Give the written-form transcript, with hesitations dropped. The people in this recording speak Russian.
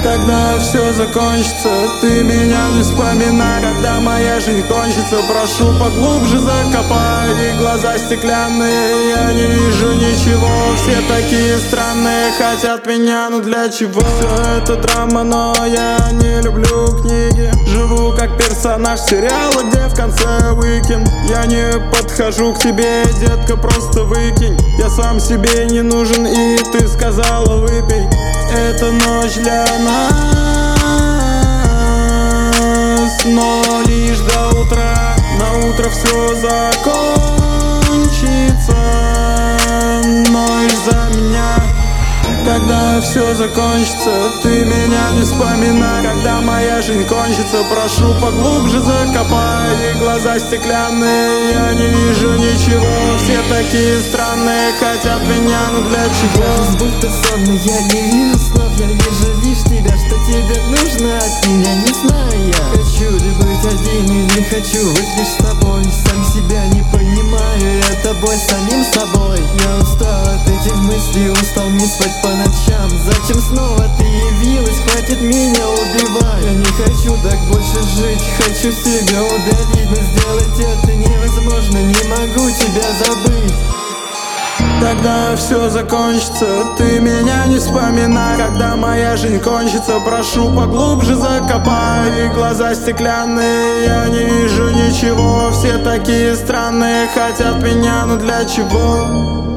Когда все закончится, ты меня не вспоминай. Когда моя жизнь кончится, прошу поглубже закопай. И глаза стеклянные, я не вижу ничего. Все такие странные, хотят меня, но для чего? Все это драма, но я не люблю книги. Живу как персонаж сериала, где в конце выкин. Я не подхожу к тебе, детка, просто выкинь. Я сам себе не нужен, и ты сказала выпей. Это ночь для нас, но лишь до утра. На утро все закончится, ноешь за меня. Когда все закончится, ты меня не вспоминай. Когда моя жизнь кончится, прошу поглубже закопай. И глаза стеклянные, я не вижу ничего. Все такие странные, хотят меня, но для чего? Кажется, будто сонный, я не вижу снов. Я вижу лишь тебя, что тебе нужно от меня. Не знаю я, хочу ли быть один или хочу быть лишь с тобой. Сам себя не понимаю, я тобой, самим собой. Я устал от этих мыслей, устал не спать по ночам. Зачем снова ты явилась, хватит меня убивать. Я не хочу так больше жить, хочу себя удалить. Но сделать это невозможно, не могу тебя забыть. Когда все закончится, ты меня не вспоминай. Когда моя жизнь кончится, прошу поглубже закопай. И глаза стеклянные, я не вижу ничего. Все такие странные, хотят меня, но для чего?